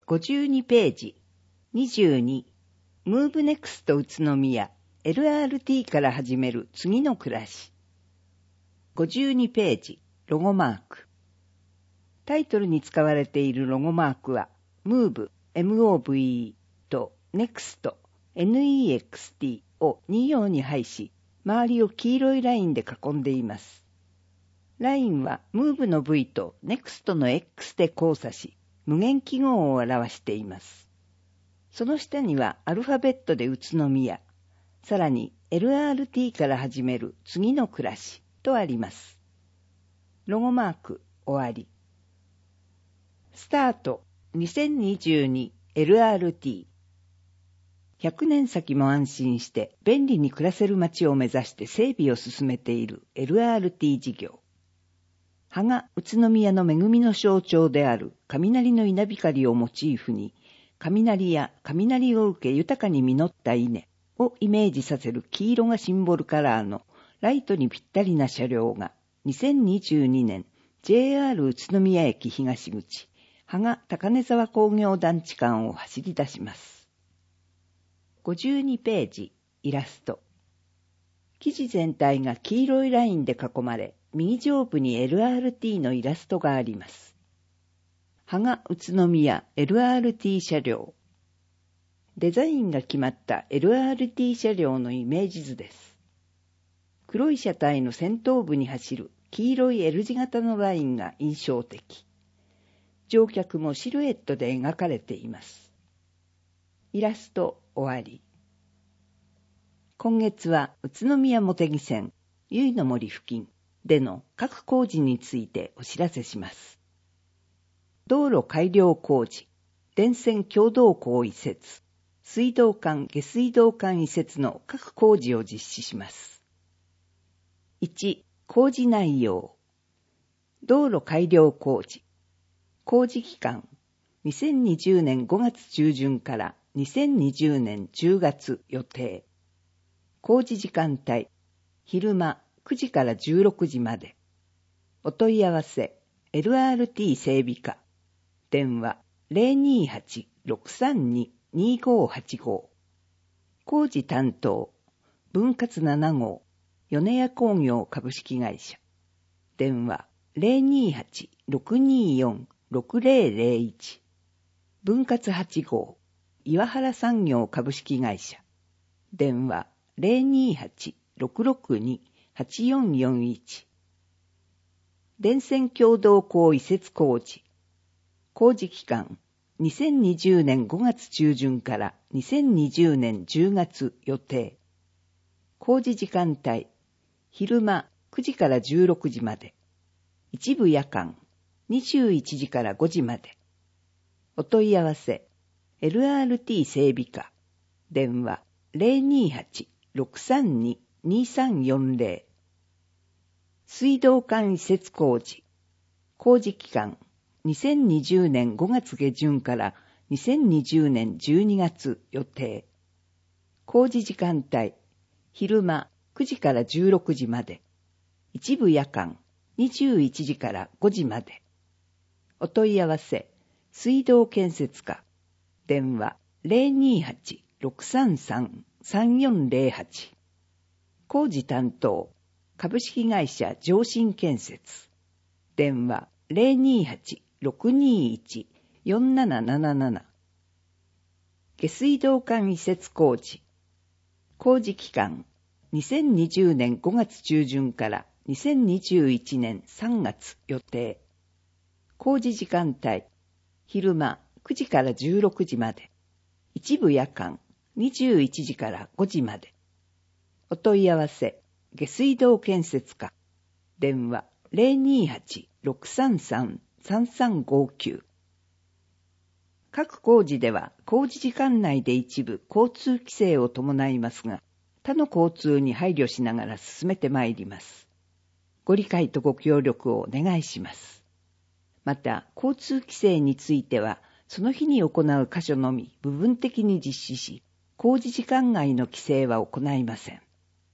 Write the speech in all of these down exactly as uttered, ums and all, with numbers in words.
ごじゅうにページ。にじゅうに。ムーブネクスト宇都宮 エルアールティー から始める次の暮らし。ごじゅうにページ。ロゴマーク。タイトルに使われているロゴマークは Move、エムオーブイ と Next、ネクスト をに行に配し、周りを黄色いラインで囲んでいます。ラインは Move の V と Next の X で交差し、無限記号を表しています。その下にはアルファベットで宇都宮、さらに エルアールティー から始める次の暮らしとあります。ロゴマーク終わり。スタートにせんにじゅうに エルアールティー。ひゃくねん先も安心して便利に暮らせる街を目指して整備を進めている エルアールティー 事業。葉が宇都宮の恵みの象徴である雷の稲光をモチーフに、雷や雷を受け豊かに実った稲をイメージさせる黄色がシンボルカラーのライトにぴったりな車両がにせんにじゅうにねん ジェイアール 宇都宮駅東口、葉が高根沢工業団地間を走り出します。ごじゅうにページ、イラスト。記事全体が黄色いラインで囲まれ、右上部に エルアールティー のイラストがあります。葉が宇都宮 エルアールティー 車両。デザインが決まった エルアールティー 車両のイメージ図です。黒い車体の先頭部に走る黄色い L 字型のラインが印象的。乗客もシルエットで描かれています。イラスト終わり。今月は宇都宮茂木線、由比の森付近での各工事についてお知らせします。道路改良工事、電線共同溝移設、水道管下水道管移設の各工事を実施します。いち、工事内容。道路改良工事。工事期間、にせんにじゅうねんごがつ中旬からにせんにじゅうねんじゅうがつ予定。工事時間帯、昼間くじからじゅうろくじまで。お問い合わせ、エルアールティー 整備課。電話 ゼロにーはち ろくさんに にーごーはちご。工事担当、分割なな号、米屋工業株式会社。電話 ゼロにーはち ろくにーよん ろくゼロゼロいち。分割はち号、岩原産業株式会社。電話 ゼロにーはち ろくろくに はちよんよんいち。電線共同溝移設工事。工事期間、にせんにじゅうねんごがつ中旬からにせんにじゅうねんじゅうがつ予定。工事時間帯、昼間くじからじゅうろくじまで。一部夜間、にじゅういちじからごじまで。お問い合わせ、エルアールティー 整備課。電話 ゼロにーはち ろくさんに にーさんよんゼロ。水道管移設工事。工事期間、にせんにじゅうねんごがつ下旬からにせんにじゅうねんじゅうにがつ予定。工事時間帯、昼間くじからじゅうろくじまで。一部夜間、にじゅういちじからごじまで。お問い合わせ、水道建設課。電話 ゼロにーはち ろくさんさん さんよんゼロはち。工事担当、株式会社上信建設。電話 ゼロにーはち ろくにーいち よんななななな。下水道管移設工事。工事期間、にせんにじゅうねんごがつ中旬からにせんにじゅういちねんさんがつ予定。工事時間帯、昼間くじからじゅうろくじまで。一部夜間、にじゅういちじからごじまで。お問い合わせ、下水道建設課。電話 ゼロにーはち ろくさんさん さんさんごきゅう。各工事では工事時間内で一部交通規制を伴いますが、他の交通に配慮しながら進めてまいります。ご理解とご協力をお願いします。また、交通規制については、その日に行う箇所のみ部分的に実施し、工事時間外の規制は行いません。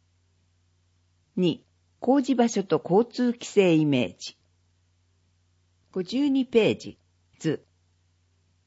に、工事場所と交通規制イメージ。ごじゅうにページ、図。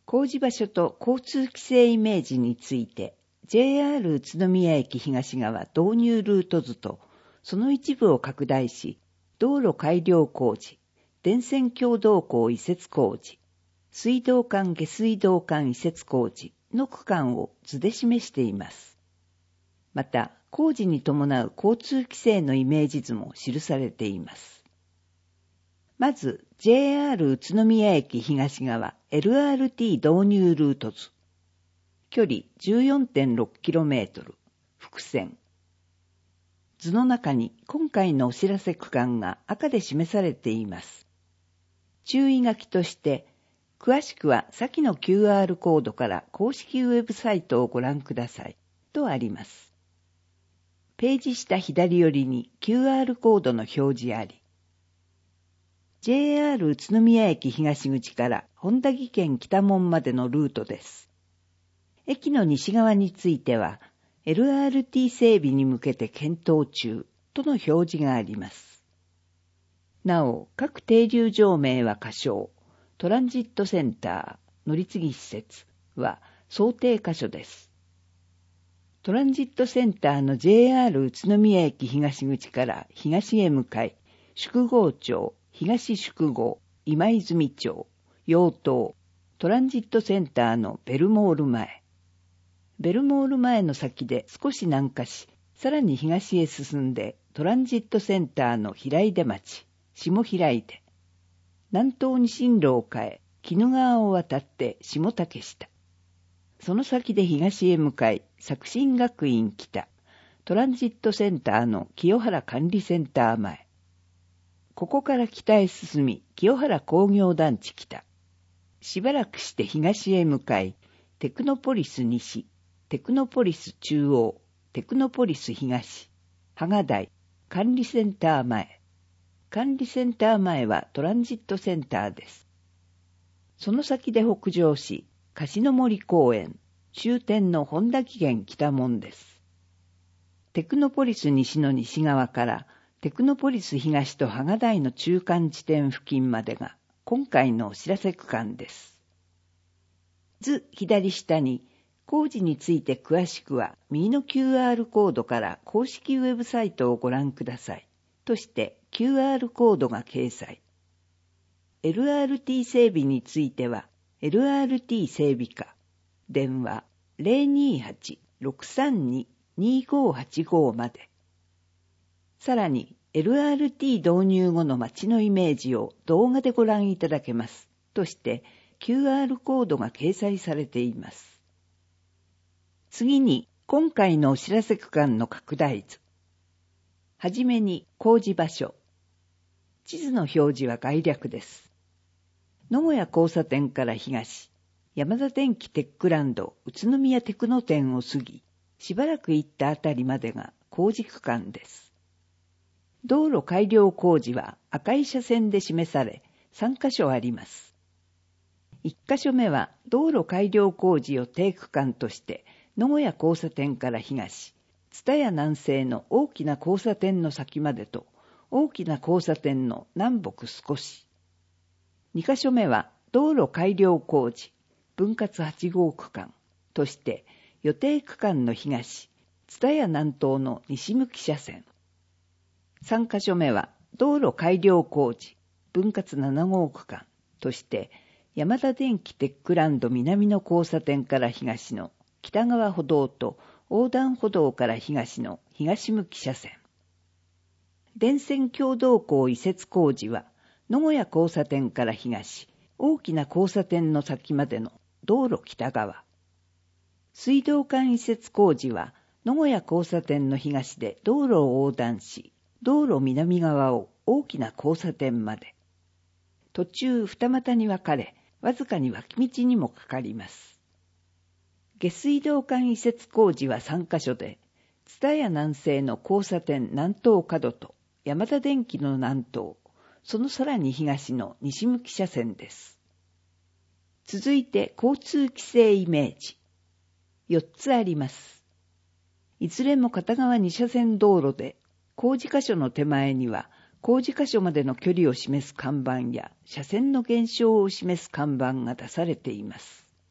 工事場所と交通規制イメージについて、ジェイアール 宇都宮駅東側導入ルート図と、その一部を拡大し、道路改良工事、電線橋道工移設工事、水道管下水道管移設工事の区間を図で示しています。また、工事に伴う交通規制のイメージ図も記されています。まず、ジェイアール 宇都宮駅東側 エルアールティー 導入ルート図。距離 じゅうよんてんろくキロメートル、複線。図の中に今回のお知らせ区間が赤で示されています。注意書きとして、詳しくは先の キューアール コードから公式ウェブサイトをご覧くださいとあります。ページ下左寄りに キューアール コードの表示あり、ジェイアール 宇都宮駅東口から本多木県北門までのルートです。駅の西側については、エルアールティー 整備に向けて検討中との表示があります。なお、各停留場名は仮称、トランジットセンター、乗り継ぎ施設は想定箇所です。トランジットセンターの ジェイアール 宇都宮駅東口から東へ向かい、宿郷町、東宿郷、今泉町、陽東、トランジットセンターのベルモール前。ベルモール前の先で少し南下し、さらに東へ進んでトランジットセンターの平出町、下平出。南東に進路を変え、鬼怒川を渡って下竹下。その先で東へ向かい、作新学院北、トランジットセンターの清原管理センター前。ここから北へ進み、清原工業団地北。しばらくして東へ向かい、テクノポリス西、テクノポリス中央、テクノポリス東、芳賀台、管理センター前。管理センター前はトランジットセンターです。その先で北上し、樫の森公園、終点の本田木県北門です。テクノポリス西の西側から、テクノポリス東と芳賀台の中間地点付近までが今回のお知らせ区間です。図左下に工事について詳しくは右の キューアール コードから公式ウェブサイトをご覧くださいとして キューアール コードが掲載。エルアールティー 整備については エルアールティー 整備課電話 ゼロにーはち ろくさんに にーごーはちごー まで。さらに エルアールティー 導入後の街のイメージを動画でご覧いただけますとして キューアール コードが掲載されています。次に今回のお知らせ区間の拡大図。はじめに工事場所。地図の表示は概略です。野古屋交差点から東、山田電機テックランド宇都宮テクノ店を過ぎ、しばらく行ったあたりまでが工事区間です。道路改良工事は赤い斜線で示され、さんカ所あります。いっカ所目は道路改良工事予定区間として、野古屋交差点から東、蔦屋南西の大きな交差点の先までと、大きな交差点の南北少し。にカ所目は道路改良工事、分割はち号区間として、予定区間の東、蔦屋南東の西向き車線。さんカ所目は道路改良工事、分割なな号区間として、山田電機テックランド南の交差点から東の北側歩道と横断歩道から東の東向き車線。電線橋道工移設工事は野古屋交差点から東、大きな交差点の先までの道路北側。水道管移設工事は野古屋交差点の東で道路を横断し、道路南側を大きな交差点まで。途中二股に分かれ、わずかに脇道にもかかります。下水道管移設工事はさんカ所で、蔦屋南西の交差点南東角と山田電機の南東、そのさらに東の西向き車線です。続いて交通規制イメージ。よっつあります。いずれも片側に車線道路で、工事箇所の手前には、工事箇所までの距離を示す看板や車線の減少を示す看板が出されています。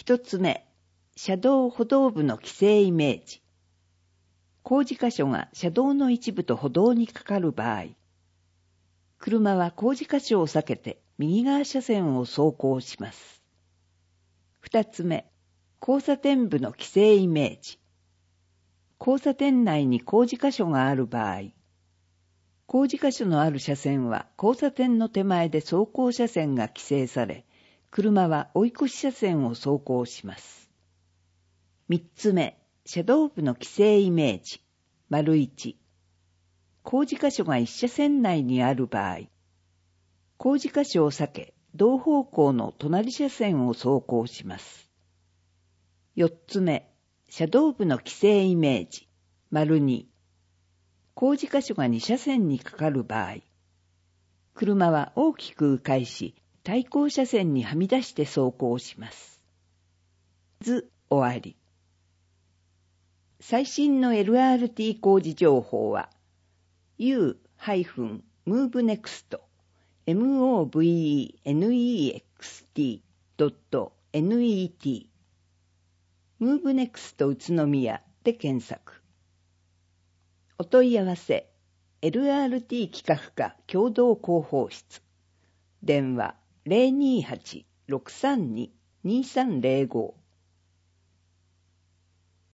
一つ目、車道歩道部の規制イメージ。工事箇所が車道の一部と歩道にかかる場合、車は工事箇所を避けて右側車線を走行します。二つ目、交差点部の規制イメージ。交差点内に工事箇所がある場合、工事箇所のある車線は交差点の手前で走行車線が規制され、車は追い越し車線を走行します。三つ目、車道部の規制イメージ。丸一。工事箇所が一車線内にある場合、工事箇所を避け、同方向の隣車線を走行します。四つ目、車道部の規制イメージ。丸二。工事箇所が二車線にかかる場合、車は大きく迂回し、対向車線にはみ出して走行します。図終わり。最新の エルアールティー 工事情報は ユー ムーブネクスト ムーブネクスト ドット ネット ムーブネクスト宇都宮で検索。お問い合わせ エルアールティー 企画課共同広報室。電話 ゼロにーはち ろくさんに にさんゼロご